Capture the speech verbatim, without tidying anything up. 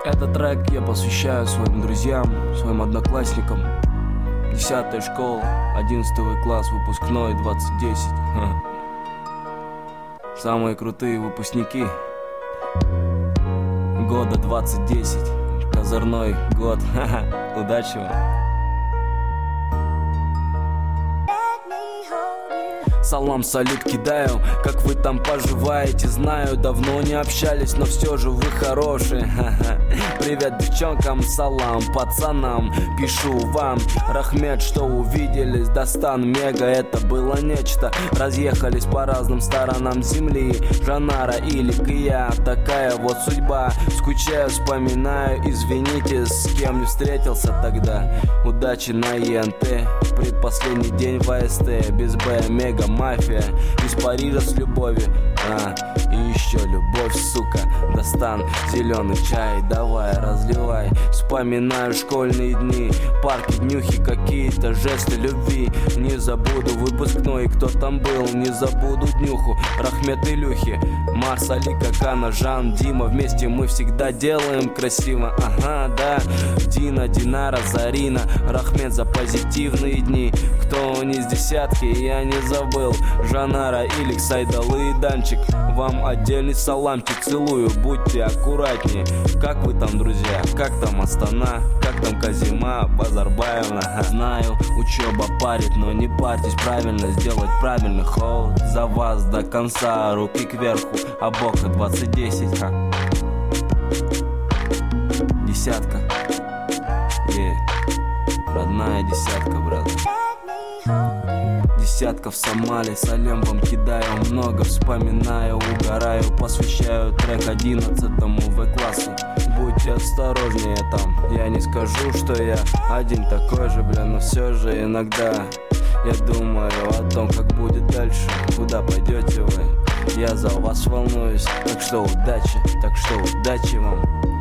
Этот трек я посвящаю своим друзьям, своим одноклассникам. Десятая школа, одиннадцатый класс, выпускной двадцать десять. Самые крутые выпускники года двадцать десять. Козырной год. Удачи вам. Салам, салют кидаю, как вы там поживаете? Знаю, давно не общались, но все же вы хорошие. Привет девчонкам, салам пацанам, пишу вам. Рахмет, что увиделись, Достан, Мега, это было нечто. Разъехались по разным сторонам земли, Жанара, Илик и я, такая вот судьба. Скучаю, вспоминаю, извините, с кем не встретился тогда. Удачи на ЕНТ, предпоследний день в АСТ, без Б, Мега, мафия, из Парижа с любовью. А, и еще любовь, сука. Достан, зеленый чай, давай, разливай. Вспоминаю школьные дни, парки, днюхи, какие-то жесты любви. Не забуду выпускной, кто там был, не забуду днюху. Рахмет, Илюхи, Марс, Али, Какана, Жан, Дима. Вместе мы всегда делаем красиво. Ага, да, Дина, Динара, Зарина. Рахмет за позитивные дни. Кто не с десятки, я не забыл. Жанара, Илик, Сайдалы и Данчик, вам отдельный саламчик, целую, будьте аккуратнее. Как вы там, друзья, как там Астана, как там Казима, Базарбаевна? Знаю, учеба парит, но не парьтесь, правильно сделать правильный ход. За вас до конца, руки кверху, а бока двадцать десять, ха. Десятка, е, родная десятка, брат. Десятка в Сомали, салем вам кидаю много, вспоминаю, угораю, посвящаю трек одиннадцатому В-классу. Будьте осторожнее там, я не скажу, что я один такой же, бля, но все же иногда я думаю о том, как будет дальше, куда пойдете вы. Я за вас волнуюсь, так что удачи, так что удачи вам.